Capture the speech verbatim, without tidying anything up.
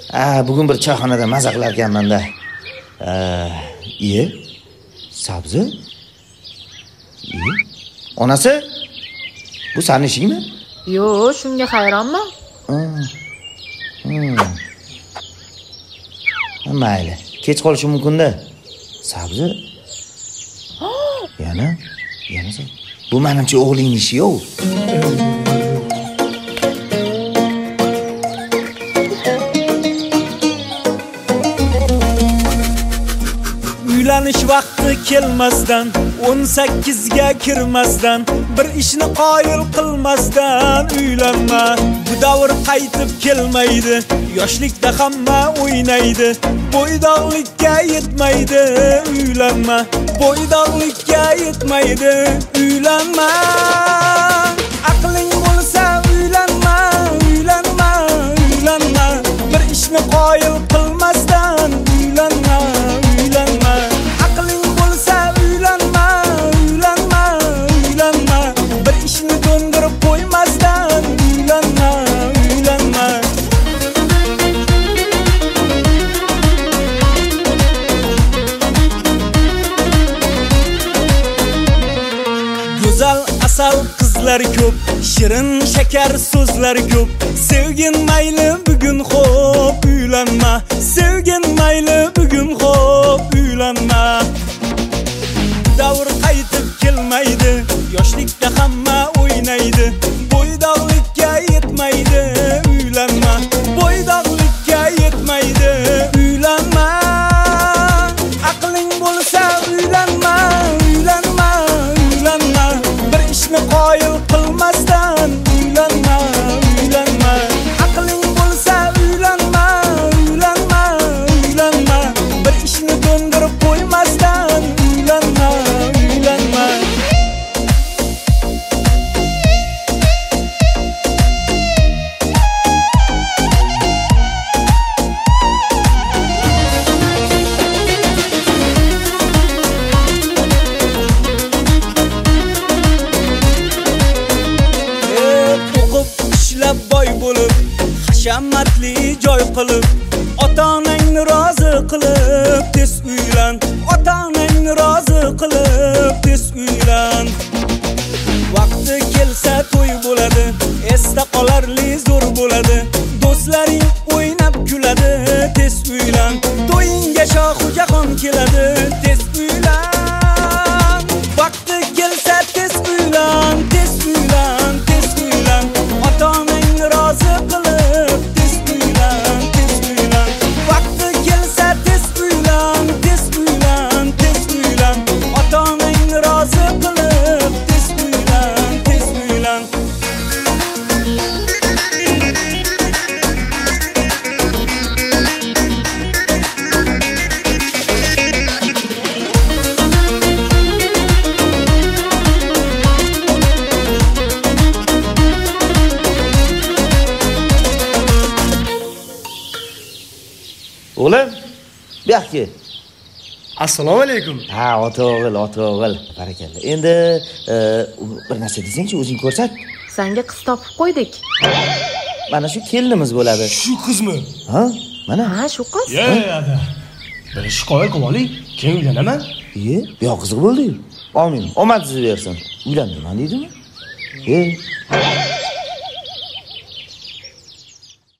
Ah, bugun bir choyxonada maza qilar ekanman-da. Iye? Sabzi? Iye? Onasi? Bu sening ishingmi? Yo'q, shunga hayronman. Hmm. Mayli, kech qolishi mumkin-da. Sabzi? Yana? Yana sen? Bu menimcha o'g'lingning ishi-ku. Uylanish vaqti kelmasdan, o'n sakkizga kirmasdan, bir ishni qoyil qilmasdan uylanma. Bu davr qaytib kelmaydi, yoshlikda hamma o'ynaydi. Bo'ydog'likka yetmaydi, uylanma. Bo'ydog'likka yetmaydi, uylanma. Aqling bo'lsa uylanma, uylanma, uylanma. Bir ishni qoyil qilmasdan uylanma, uylanma. Aqling bo'lsa uylanma, uylanma, uylanma. Bir ishni do'ndirib qo'ymasdan uylanma, uylanma. Go'zal asal qizlar ko'p, shirin shakar so'zlar ko'p. Sevgin mayli bugun xo'p, uylanma. Sevgin mayli bugun xo'p, uylanma. Davr qaytib kelmaydi, yoshlikda hamma o'ynaydi. Bo'ydog'likka yetmaydi, uylanma. Bo'ydog'likka yetmaydi, uylanma. Aqling bo'lsa uylanma, uylanma, uylanma. Bir ishni qoyil qilmasdan uylanma, uylanma. Aqling bo'lsa uylanma, uylanma, uylanma. Bir ishni do'ndirib qo'ymasdan uylanma, uylanma. Ishlab boy bo'lib, hashamatli joy qilib, ota-onangni rozi qilib tez uylan. Ota-onangni rozi qilib tez uylan. Vaqti kelsa to'y bo'ladi, esda qolarli zo'r bo'ladi. Do'stlaring o'ynab kuladi, tez uylan. To'yinga shohu jahon keladi, tez uylan. Vaqti kelsa tez uylan, tez uylan, tez uylan. Ota-onangni rozi qilib tez uylan, tez uylan. Vaqti kelsa tez uylan, tez uylan, tez uylan. Ota-onangni rozi qilib tez uylan, tez uylan. O'g'lim, bu yoqqa. Assalomu alaykum. Ha, ota o'g'il, ota o'g'il. Barakalla. Endi bir narsa desang-chi, o'zing ko'rsat. Senga qiz topib qo'ydik. Mana shu kelinimiz bo'ladi. Shu qizmi? Ha? Mana. Ha, shu qiz. Ya, ada. Bir ish qo'yib qo'ying. Keyin uylanaman. Iye, bu yoq qiziq bo'ldi-yu. Amin. Omad sizni bersin. Uylandim, deydimi? E.